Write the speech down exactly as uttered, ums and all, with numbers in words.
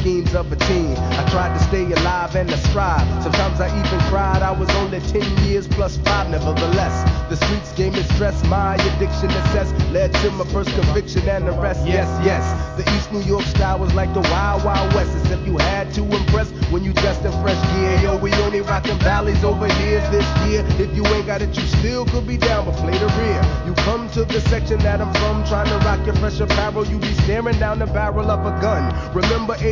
schemes of a teen. I tried to stay alive and I strive. Sometimes I even cried. I was only ten years plus five, nevertheless. The streets gave me stress, my addiction assess led to my first conviction and arrest. Yes, yes. The East New York style was like the Wild Wild West, except you had to impress when you dressed in fresh gear. Yo, we only rockin' valleys over here this year. If you ain't got it, you still could be down, but play the rear. You come to the section that I'm from, trying to rock your fresh apparel. You be staring down the barrel of a gun. Remember